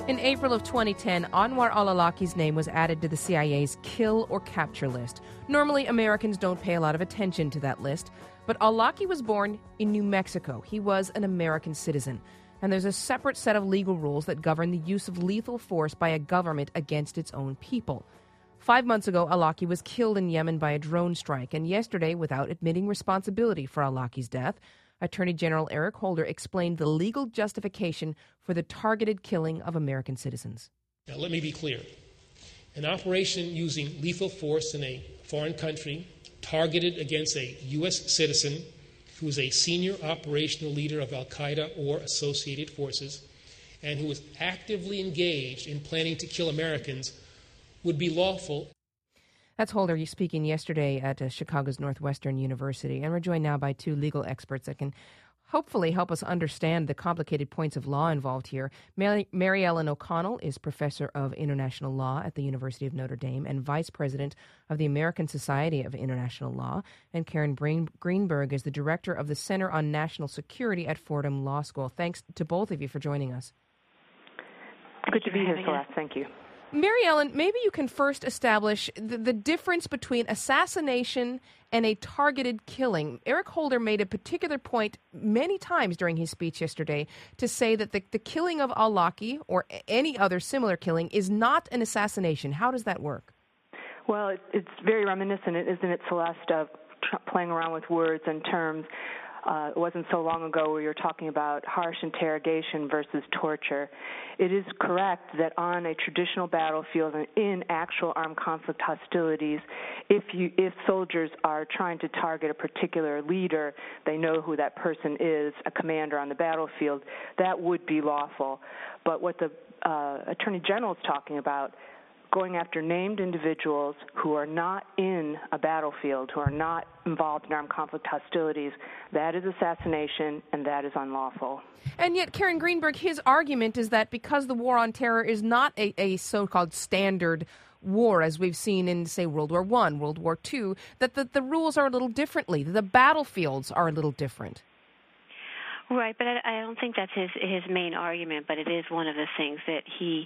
In April of 2010, Anwar al-Awlaki's name was added to the CIA's kill or capture list. Normally, Americans don't pay a lot of attention to that list, but al-Awlaki was born in New Mexico. He was an American citizen. And there's a separate set of legal rules that govern the use of lethal force by a government against its own people. 5 months ago, al-Awlaki was killed in Yemen by a drone strike, and yesterday, without admitting responsibility for al-Awlaki's death, Attorney General Eric Holder explained the legal justification for the targeted killing of American citizens. Now, let me be clear. An operation using lethal force in a foreign country targeted against a U.S. citizen who is a senior operational leader of al-Qaeda or associated forces and who is actively engaged in planning to kill Americans would be lawful. That's Holder speaking yesterday at Chicago's Northwestern University. And we're joined now by two legal experts that can hopefully help us understand the complicated points of law involved here. Mary Ellen O'Connell is professor of international law at the University of Notre Dame and vice president of the American Society of International Law. And Karen Greenberg is the director of the Center on National Security at Fordham Law School. Thanks to both of you for joining us. Good to be here, Celeste. Thank you. Mary Ellen, maybe you can first establish the difference between assassination and a targeted killing. Eric Holder made a particular point many times during his speech yesterday to say that the killing of al-Awlaki or any other similar killing is not an assassination. How does that work? Well, it's very reminiscent, isn't it, Celeste, of playing around with words and terms. It wasn't so long ago where you were talking about harsh interrogation versus torture. It is correct that on a traditional battlefield and in actual armed conflict hostilities, if soldiers are trying to target a particular leader, they know who that person is, a commander on the battlefield, that would be lawful. But what the Attorney General is talking about, going after named individuals who are not in a battlefield, who are not involved in armed conflict hostilities, that is assassination and that is unlawful. And yet, Karen Greenberg, his argument is that because the war on terror is not a so-called standard war, as we've seen in, say, World War I, World War II, that the rules are a little differently, the battlefields are a little different. Right, but I don't think that's his main argument, but it is one of the things that he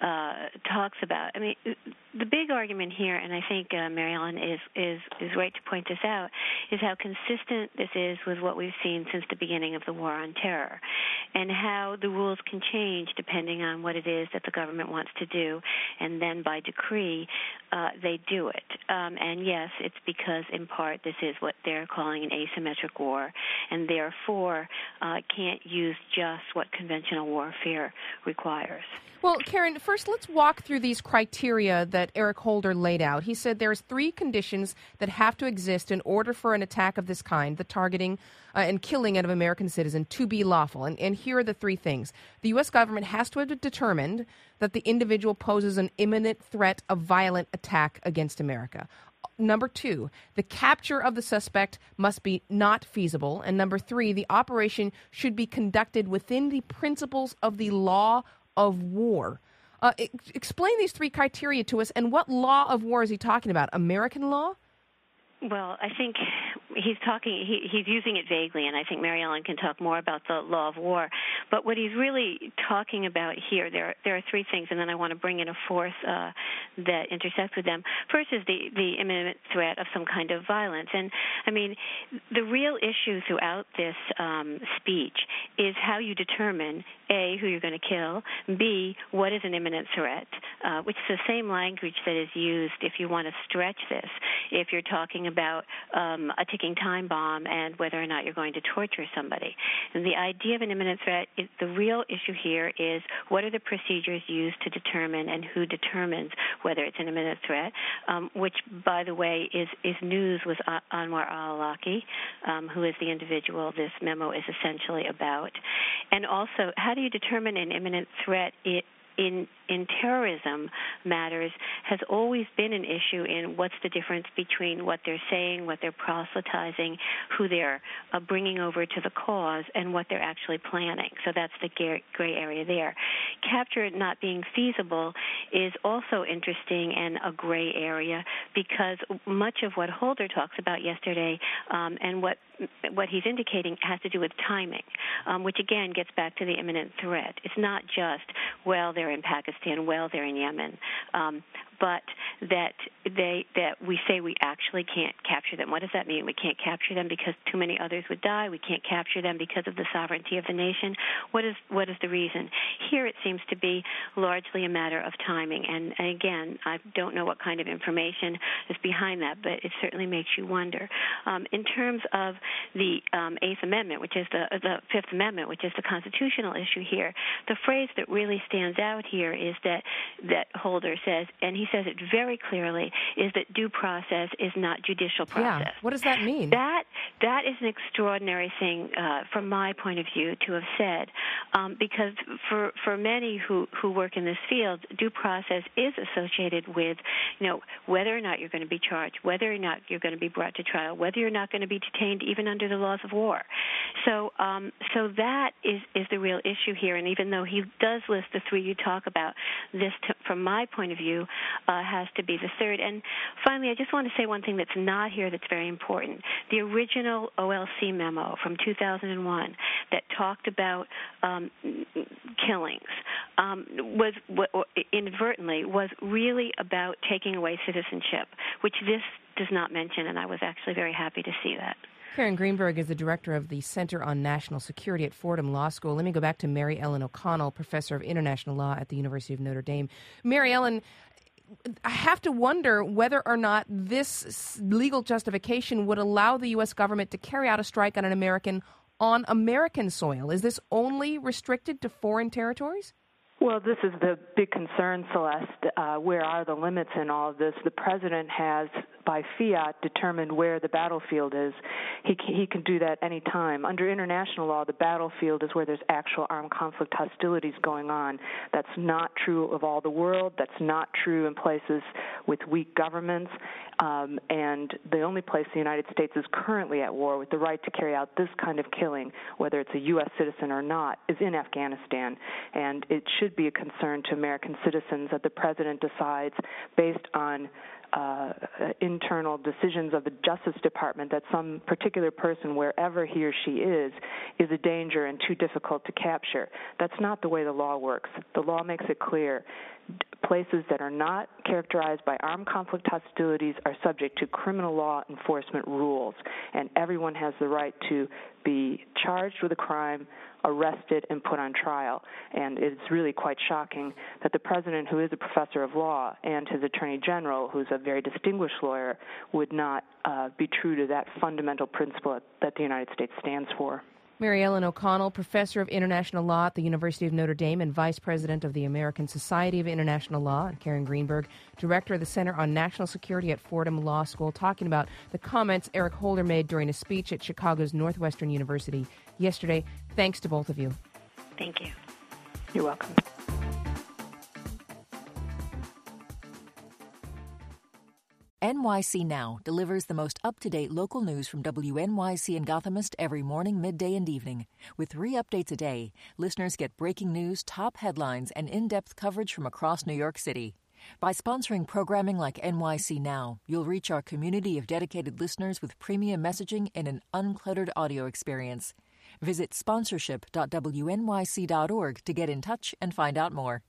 talks about. I mean, the big argument here, and I think Mary Ellen is right to point this out, is how consistent this is with what we've seen since the beginning of the war on terror, and how the rules can change depending on what it is that the government wants to do, and then by decree they do it. And yes, it's because in part this is what they're calling an asymmetric war, and therefore can't use just what conventional warfare requires. Well, Karen, first let's walk through these criteria that Eric Holder laid out. He said there's 3 conditions that have to exist in order for an attack of this kind, the targeting and killing of an American citizen, to be lawful. And here are the 3 things. The U.S. government has to have determined that the individual poses an imminent threat of violent attack against America. Number 2, the capture of the suspect must be not feasible. And number 3, the operation should be conducted within the principles of the law of war. Explain these 3 criteria to us, and what law of war is he talking about? American law? Well, I think he's using it vaguely, and I think Mary Ellen can talk more about the law of war. But what he's really talking about here, there are 3 things, and then I want to bring in a 4th that intersects with them. First is the imminent threat of some kind of violence. And, I mean, the real issue throughout this speech is how you determine, A, who you're going to kill, B, what is an imminent threat, which is the same language that is used if you want to stretch this, if you're talking about a ticking time bomb and whether or not you're going to torture somebody. And the idea of an imminent threat, the real issue here is what are the procedures used to determine and who determines whether it's an imminent threat, which, by the way, is news with Anwar al-Awlaki, who is the individual this memo is essentially about. And also, how do you determine an imminent threat in terrorism matters has always been an issue in what's the difference between what they're saying, what they're proselytizing, who they're bringing over to the cause, and what they're actually planning. So that's the gray area there. Capture not being feasible is also interesting and a gray area because much of what Holder talks about yesterday and what what he's indicating has to do with timing, which again gets back to the imminent threat. It's not just, well, they're in Pakistan, well, they're in Yemen, but that we say we actually can't capture them. What does that mean? We can't capture them because too many others would die. We can't capture them because of the sovereignty of the nation. What is the reason? Here it seems to be largely a matter of timing. And again, I don't know what kind of information is behind that, but it certainly makes you wonder. In terms of the Eighth Amendment, which is the Fifth Amendment, which is the constitutional issue here, the phrase that really stands out here is that Holder says, and he says it very clearly, is that due process is not judicial process. Yeah. What does that mean? That is an extraordinary thing from my point of view to have said, because for many who work in this field, due process is associated with, whether or not you're going to be charged, whether or not you're going to be brought to trial, whether you're not going to be detained even under the laws of war. So that is the real issue here. And even though he does list the three you talk about, this, from my point of view, has to be the third. And finally, I just want to say one thing that's not here that's very important. The original OLC memo from 2001 that talked about killings inadvertently was really about taking away citizenship, which this does not mention, and I was actually very happy to see that. Karen Greenberg is the director of the Center on National Security at Fordham Law School. Let me go back to Mary Ellen O'Connell, professor of international law at the University of Notre Dame. Mary Ellen, I have to wonder whether or not this legal justification would allow the U.S. government to carry out a strike on American soil. Is this only restricted to foreign territories? Well, this is the big concern, Celeste. Where are the limits in all of this? The president has, by fiat, determined where the battlefield is. He can do that any time. Under international law, the battlefield is where there's actual armed conflict hostilities going on. That's not true of all the world. That's not true in places with weak governments. And the only place the United States is currently at war with the right to carry out this kind of killing, whether it's a U.S. citizen or not, is in Afghanistan. And it should be a concern to American citizens that the president decides based on internal decisions of the Justice Department that some particular person, wherever he or she is a danger and too difficult to capture. That's not the way the law works. The law makes it clear. Places that are not characterized by armed conflict hostilities are subject to criminal law enforcement rules, and everyone has the right to be charged with a crime, arrested, and put on trial. And it's really quite shocking that the president, who is a professor of law, and his attorney general, who's a very distinguished lawyer, would not be true to that fundamental principle that the United States stands for. Mary Ellen O'Connell, professor of international law at the University of Notre Dame and vice president of the American Society of International Law, and Karen Greenberg, director of the Center on National Security at Fordham Law School, talking about the comments Eric Holder made during a speech at Chicago's Northwestern University yesterday. Thanks to both of you. Thank you. You're welcome. NYC Now delivers the most up-to-date local news from WNYC and Gothamist every morning, midday, and evening. With 3 updates a day, listeners get breaking news, top headlines, and in-depth coverage from across New York City. By sponsoring programming like NYC Now, you'll reach our community of dedicated listeners with premium messaging in an uncluttered audio experience. Visit sponsorship.wnyc.org to get in touch and find out more.